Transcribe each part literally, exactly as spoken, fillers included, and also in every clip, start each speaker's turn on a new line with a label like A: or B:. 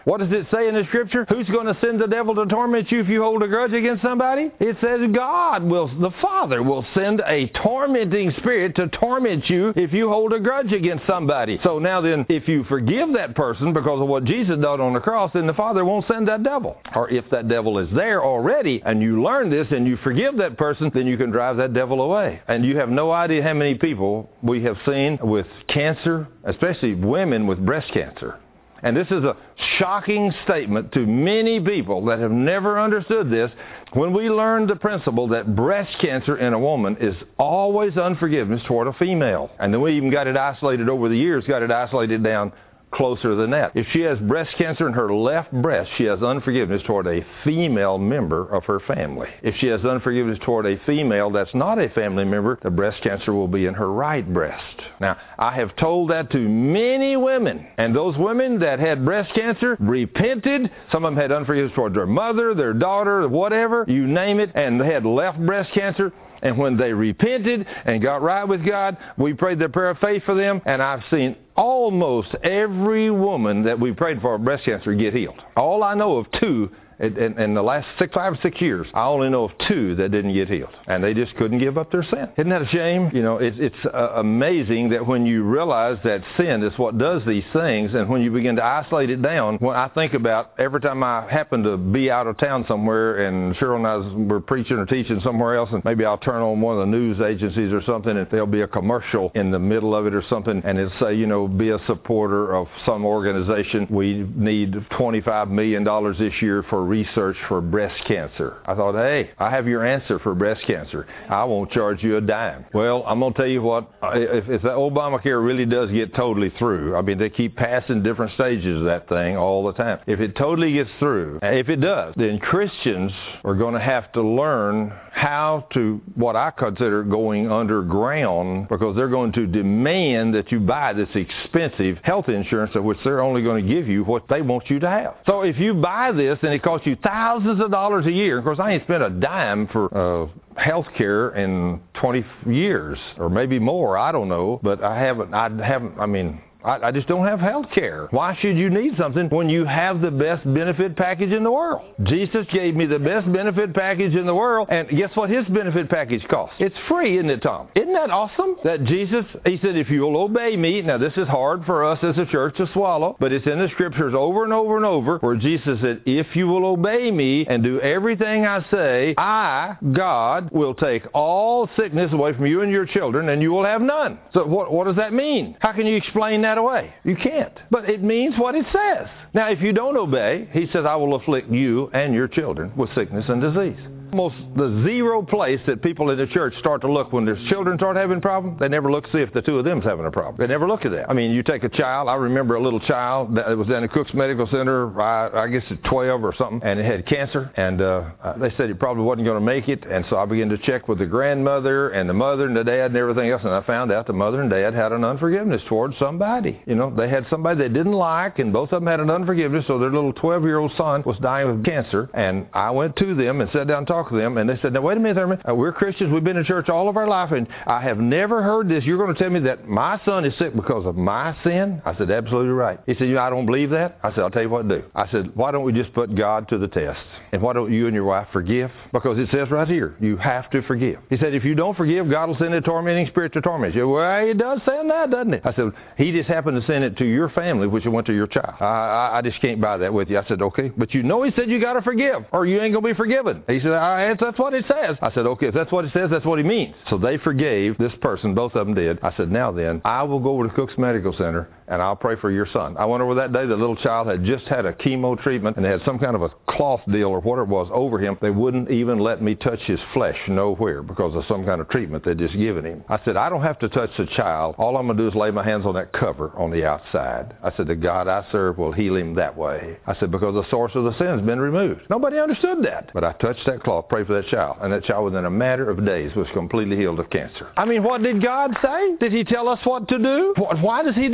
A: What does it say in the Scripture? Who's going to send the devil to torment you if you hold a grudge against somebody? It says God will, the Father will send a tormenting spirit to torment you if you hold a grudge against somebody. So now then, if you forgive that person because of what Jesus done on the cross, then the Father won't send that devil. Or if that devil is there already and you learn this and you forgive that person, then you can drive that devil away. And you have no idea how many people we have seen with cancer, especially women with breast cancer. And this is a shocking statement to many people that have never understood this. When we learn the principle that breast cancer in a woman is always unforgiveness toward a female. And then we even got it isolated over the years, got it isolated down closer than that. If she has breast cancer in her left breast, she has unforgiveness toward a female member of her family. If she has unforgiveness toward a female that's not a family member, the breast cancer will be in her right breast. Now, I have told that to many women, and those women that had breast cancer repented. Some of them had unforgiveness toward their mother, their daughter, whatever, you name it, and they had left breast cancer. And when they repented and got right with God, we prayed the prayer of faith for them, and I've seen almost every woman that we prayed for breast cancer get healed. All I know of two in, in, in the last six, five or six years, I only know of two that didn't get healed. And they just couldn't give up their sin. Isn't that a shame? You know, it, it's uh, amazing that when you realize that sin is what does these things, and when you begin to isolate it down, when I think about every time I happen to be out of town somewhere, and Cheryl and I were preaching or teaching somewhere else, and maybe I'll turn on one of the news agencies or something, and there'll be a commercial in the middle of it or something, and it'll say, you know, be a supporter of some organization. We need twenty-five million dollars this year for research for breast cancer. I thought, hey, I have your answer for breast cancer. I won't charge you a dime. Well, I'm going to tell you what, if, if that Obamacare really does get totally through, I mean, they keep passing different stages of that thing all the time. If it totally gets through, if it does, then Christians are going to have to learn how to, what I consider going underground, because they're going to demand that you buy this expensive health insurance of which they're only going to give you what they want you to have. So if you buy this and it costs you thousands of dollars a year, of course I ain't spent a dime for uh, health care in twenty years, or maybe more, I don't know, but I haven't, I haven't, I mean, I, I just don't have health care. Why should you need something when you have the best benefit package in the world? Jesus gave me the best benefit package in the world, and guess what his benefit package costs? It's free, isn't it, Tom? Isn't that awesome? That Jesus, he said, if you'll obey me, now this is hard for us as a church to swallow, but it's in the Scriptures over and over and over, where Jesus said, if you will obey me and do everything I say, I, God, will take all sickness away from you and your children, and you will have none. So what, what does that mean? How can you explain that away? You can't. But it means what it says. Now, if you don't obey, he says, I will afflict you and your children with sickness and disease. Almost the zero place that people in the church start to look when their children start having problems, they never look to see if the two of them's having a problem. They never look at that. I mean, you take a child, I remember a little child that was down at Cook's Medical Center, I, I guess at twelve or something, and it had cancer, and uh, they said it probably wasn't going to make it, and so I began to check with the grandmother and the mother and the dad and everything else, and I found out the mother and dad had an unforgiveness towards somebody. You know, they had somebody they didn't like, and both of them had an unforgiveness, so their little twelve-year-old son was dying of cancer, and I went to them and sat down and talked to them, and they said, now wait a minute, Thurman, uh, we're Christians, we've been in church all of our life, and I have never heard this. You're going to tell me that my son is sick because of my sin? I said, absolutely right. He said, you know, I don't believe that. I said, I'll tell you what to do. I said, why don't we just put God to the test? And why don't you and your wife forgive? Because it says right here, you have to forgive. He said, if you don't forgive, God will send a tormenting spirit to torment you. Well, it does say that, doesn't it? I said, he just happened to send it to your family, which it went to your child. I, I, I just can't buy that with you. I said, okay, but you know he said you got to forgive, or you ain't going to be forgiven. He said, all right, that's what it says. I said, okay, if that's what it says, that's what he means. So they forgave this person, both of them did. I said, now then, I will go over to Cook's Medical Center, and I'll pray for your son. I went over that day, the little child had just had a chemo treatment, and they had some kind of a cloth deal or whatever it was over him. They wouldn't even let me touch his flesh nowhere because of some kind of treatment they'd just given him. I said, I don't have to touch the child. All I'm going to do is lay my hands on that cover on the outside. I said, the God I serve will heal him that way. I said, because the source of the sin has been removed. Nobody understood that. But I touched that cloth, prayed for that child, and that child within a matter of days was completely healed of cancer. I mean, what did God say? Did he tell us what to do? Why does he do these wonders?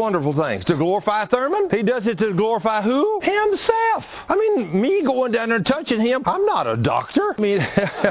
A: wonderful things. To glorify Thurman? He does it to glorify who? Himself. I mean, me going down there and touching him, I'm not a doctor. I mean,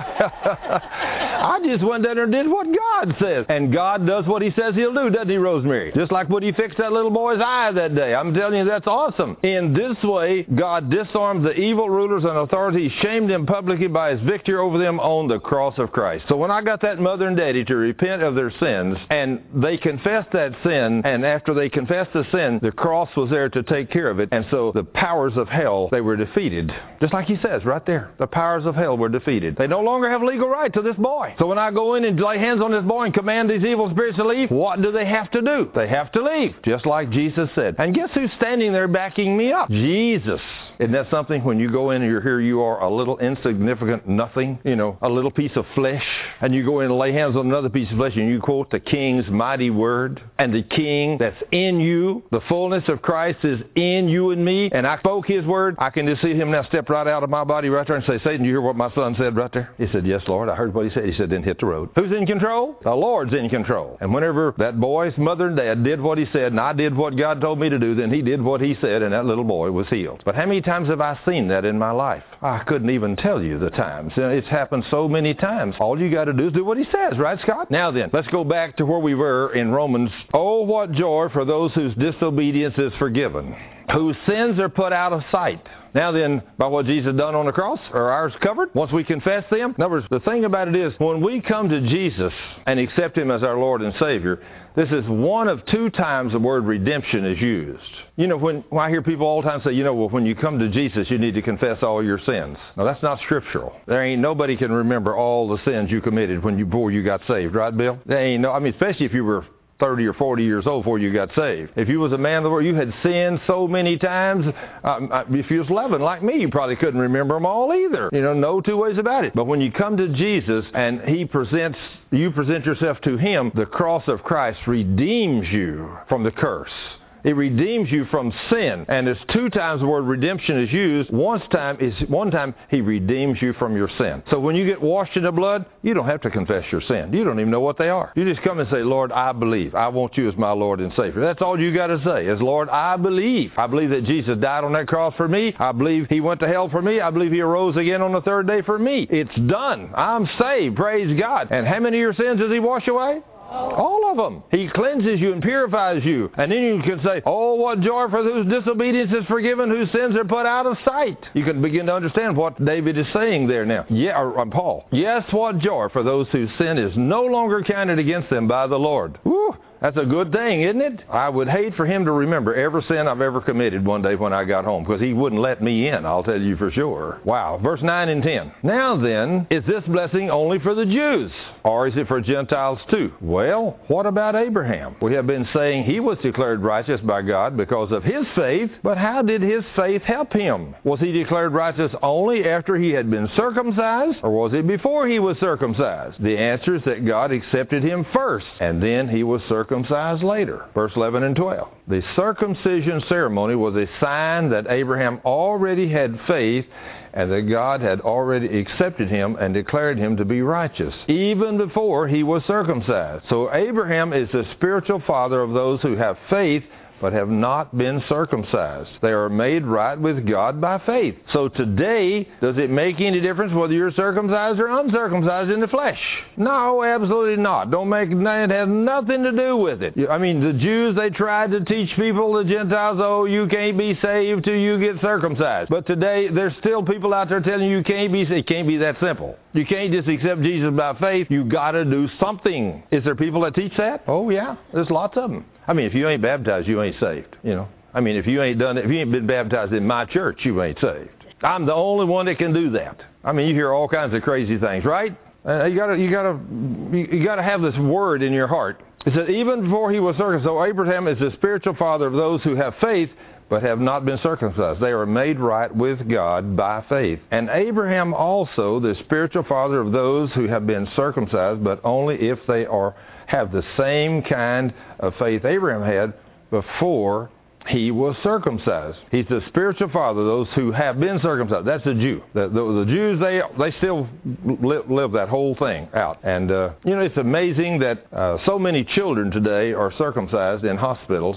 A: I just went down there and did what God says. And God does what he says he'll do, doesn't he, Rosemary? Just like when he fixed that little boy's eye that day. I'm telling you, that's awesome. In this way, God disarmed the evil rulers and authorities, shamed them publicly by his victory over them on the cross of Christ. So when I got that mother and daddy to repent of their sins, and they confessed that sin, and after they confessed the sin, the cross was there to take care of it. And so the powers of hell, they were defeated. Just like he says right there. The powers of hell were defeated. They no longer have legal right to this boy. So when I go in and lay hands on this boy and command these evil spirits to leave, what do they have to do? They have to leave. Just like Jesus said. And guess who's standing there backing me up? Jesus. Isn't that something? When you go in and you're here, you are a little insignificant nothing, you know, a little piece of flesh, and you go in and lay hands on another piece of flesh and you quote the King's mighty word, and the King that's in you, the fullness of Christ is in you and me, and I spoke his word. I can just see him now step right out of my body right there and say, Satan, you hear what my son said right there? He said, yes, Lord, I heard what he said. He said, then hit the road. Who's in control? The Lord's in control. And whenever that boy's mother and dad did what he said, and I did what God told me to do, then he did what he said, and that little boy was healed. But how many times have I seen that in my life? I couldn't even tell you the times. It's happened so many times. All you got to do is do what he says, right, Scott? Now then, let's go back to where we were in Romans. Oh, what joy for those whose disobedience is forgiven, whose sins are put out of sight. Now then, by what Jesus done on the cross, are ours covered once we confess them? In other words, the thing about it is, when we come to Jesus and accept him as our Lord and Savior, this is one of two times the word redemption is used. You know, when, when I hear people all the time say, you know, well, when you come to Jesus, you need to confess all your sins. Now, that's not scriptural. There ain't nobody can remember all the sins you committed when you, before you got saved, right, Bill? There ain't no, I mean, especially if you were thirty or forty years old before you got saved. If you was a man of the word, you had sinned so many times. Um, if you was eleven like me, you probably couldn't remember them all either. You know, no two ways about it. But when you come to Jesus and he presents, you present yourself to him, the cross of Christ redeems you from the curse. It redeems you from sin. And there's two times the word redemption is used. One time is one time he redeems you from your sin. So when you get washed in the blood, you don't have to confess your sin. You don't even know what they are. You just come and say, Lord, I believe. I want you as my Lord and Savior. That's all you got to say is, Lord, I believe. I believe that Jesus died on that cross for me. I believe he went to hell for me. I believe he arose again on the third day for me. It's done. I'm saved. Praise God. And how many of your sins does he wash away? All of them. He cleanses you and purifies you. And then you can say, oh, what joy for whose disobedience is forgiven, whose sins are put out of sight. You can begin to understand what David is saying there now. Yeah, or, or Paul. Yes, what joy for those whose sin is no longer counted against them by the Lord. Woo! That's a good thing, isn't it? I would hate for him to remember every sin I've ever committed one day when I got home, because he wouldn't let me in, I'll tell you for sure. Wow. Verse nine and ten. Now then, is this blessing only for the Jews, or is it for Gentiles too? Well, what about Abraham? We have been saying he was declared righteous by God because of his faith, but how did his faith help him? Was he declared righteous only after he had been circumcised, or was it before he was circumcised? The answer is that God accepted him first, and then he was circumcised later. Verse eleven and twelve. The circumcision ceremony was a sign that Abraham already had faith and that God had already accepted him and declared him to be righteous, even before he was circumcised. So Abraham is the spiritual father of those who have faith but have not been circumcised. They are made right with God by faith. So today, does it make any difference whether you're circumcised or uncircumcised in the flesh? No, absolutely not. Don't make, it has nothing to do with it. I mean, the Jews, they tried to teach people, the Gentiles, oh, you can't be saved till you get circumcised. But today, there's still people out there telling you you can't be saved. It can't be that simple. You can't just accept Jesus by faith. You got to do something. Is there people that teach that? Oh, yeah. There's lots of them. I mean, if you ain't baptized, you ain't saved, you know. I mean, if you ain't done it, if you ain't been baptized in my church, you ain't saved. I'm the only one that can do that. I mean, you hear all kinds of crazy things, right? Uh, you gotta, you gotta, you gotta have this word in your heart. It says, even before he was circumcised, so Abraham is the spiritual father of those who have faith, but have not been circumcised. They are made right with God by faith. And Abraham also, the spiritual father of those who have been circumcised, but only if they are have the same kind of faith Abraham had before he was circumcised. He's the spiritual father of those who have been circumcised. That's the Jew. The, the, the Jews, they they still live, live that whole thing out. And, uh, you know, it's amazing that uh, so many children today are circumcised in hospitals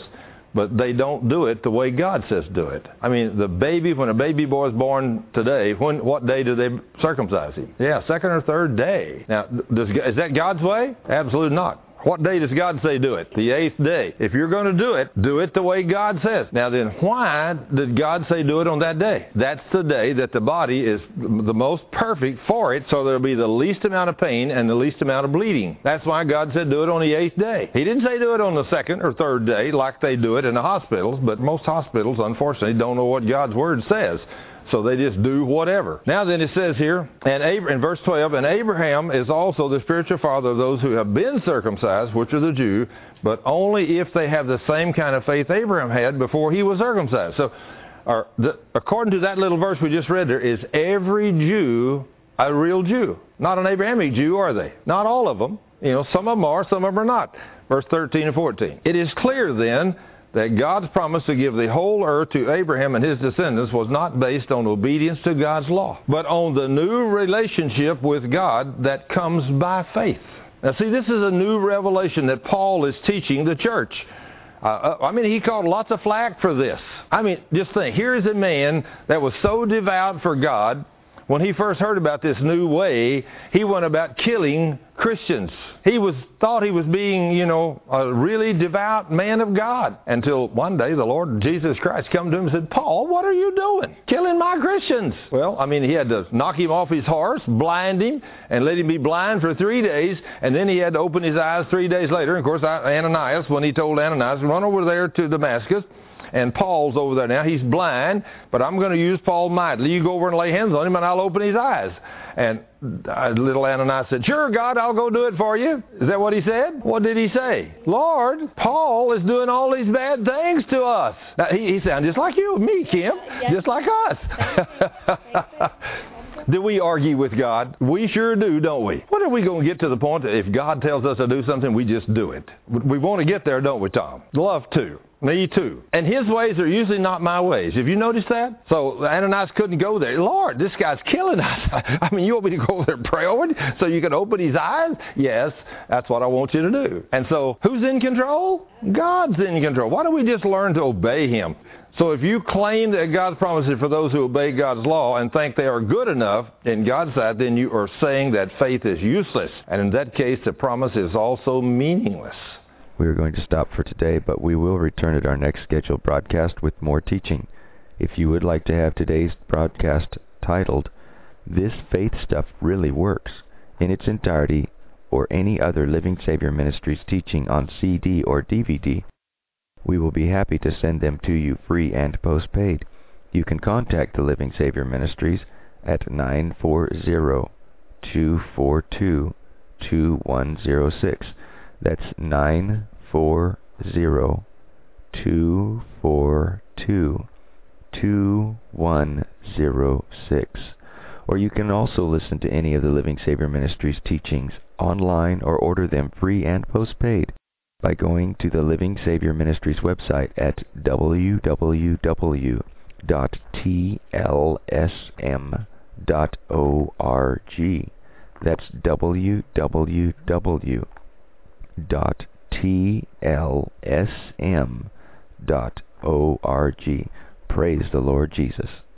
A: but they don't do it the way God says do it. I mean, the baby, when a baby boy is born today, when what day do they circumcise him? Yeah, second or third day. Now, does, is that God's way? Absolutely not. What day does God say do it? The eighth day. If you're going to do it, do it the way God says. Now then, why did God say do it on that day? That's the day that the body is the most perfect for it, so there'll be the least amount of pain and the least amount of bleeding. That's why God said do it on the eighth day. He didn't say do it on the second or third day like they do it in the hospitals, but most hospitals, unfortunately, don't know what God's Word says. So they just do whatever. Now then it says here, and Ab- in verse twelve, and Abraham is also the spiritual father of those who have been circumcised, which are the Jew, but only if they have the same kind of faith Abraham had before he was circumcised. So or the, according to that little verse we just read there, is every Jew a real Jew? Not an Abrahamic Jew, are they? Not all of them. You know, some of them are, some of them are not. Verse thirteen and fourteen. It is clear then that God's promise to give the whole earth to Abraham and his descendants was not based on obedience to God's law, but on the new relationship with God that comes by faith. Now see, this is a new revelation that Paul is teaching the church. Uh, I mean, he caught lots of flack for this. I mean, just think, here is a man that was so devout for God. When he first heard about this new way, he went about killing Christians. He was thought he was being, you know, a really devout man of God. Until one day the Lord Jesus Christ come to him and said, Paul, what are you doing? Killing my Christians. Well, I mean, he had to knock him off his horse, blind him, and let him be blind for three days. And then he had to open his eyes three days later. And of course, Ananias, when he told Ananias, run over there to Damascus. And Paul's over there now. He's blind, but I'm going to use Paul mightily. You go over and lay hands on him, and I'll open his eyes. And uh, little Ananias said, sure, God, I'll go do it for you. Is that what he said? What did he say? Lord, Paul is doing all these bad things to us. Now, he, he sounded just like you and me, Kim. Yes. Just like us. Do we argue with God? We sure do, don't we? When are we going to get to the point that if God tells us to do something, we just do it? We want to get there, don't we, Tom? Love to. Me too. And his ways are usually not my ways. Have you noticed that? So Ananias couldn't go there. Lord, this guy's killing us. I mean, you want me to go over there and pray over it so you can open his eyes? Yes, that's what I want you to do. And so who's in control? God's in control. Why don't we just learn to obey him? So if you claim that God's promises for those who obey God's law and think they are good enough in God's sight, then you are saying that faith is useless. And in that case, the promise is also meaningless.
B: We are going to stop for today, but we will return at our next scheduled broadcast with more teaching. If you would like to have today's broadcast titled, This Faith Stuff Really Works, in its entirety, or any other Living Savior Ministries teaching on C D or D V D, we will be happy to send them to you free and postpaid. You can contact the Living Savior Ministries at nine four zero, two four two, two one zero six. That's nine four zero, two four two, two one zero six. Or you can also listen to any of the Living Savior Ministries teachings online or order them free and postpaid by going to the Living Savior Ministries website at w w w dot t l s m dot org. That's w w w dot t l s m dot org. Praise the Lord Jesus.